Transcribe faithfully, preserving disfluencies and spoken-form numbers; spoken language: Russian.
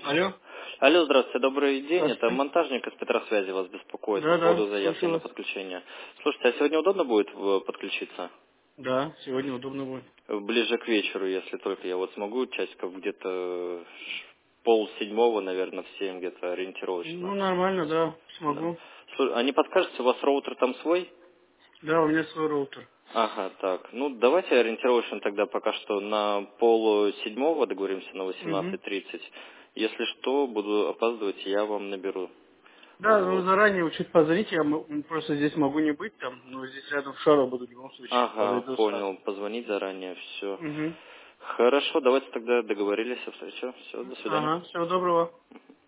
Алло. Алло, здравствуйте, добрый день. Это Здравствуйте. монтажник из Петросвязи вас беспокоит по Да, да, поводу заявки слушаю на вас. подключение. Слушайте, а сегодня удобно будет в- подключиться? Да, сегодня удобно будет. Ближе к вечеру, если только я вот смогу, часиков где-то пол седьмого, наверное, в семь где-то ориентировочно. Ну, нормально, да, Да. смогу. Слу- А не подскажете, у вас роутер там свой? Да, у меня свой роутер. Ага, так. Ну, давайте ориентировочно тогда пока что на пол седьмого договоримся на Угу. восемнадцать тридцать. Если что, буду опаздывать, я вам наберу. Да, ну Вот. заранее вы чуть позвоните, я м- просто здесь могу не быть там, но здесь рядом в Шаро буду в любом случае. Ага, Подойду понял. сразу. Позвонить заранее, все. Угу. Хорошо, давайте тогда договорились о встрече. Все, до свидания. Ага, всего доброго.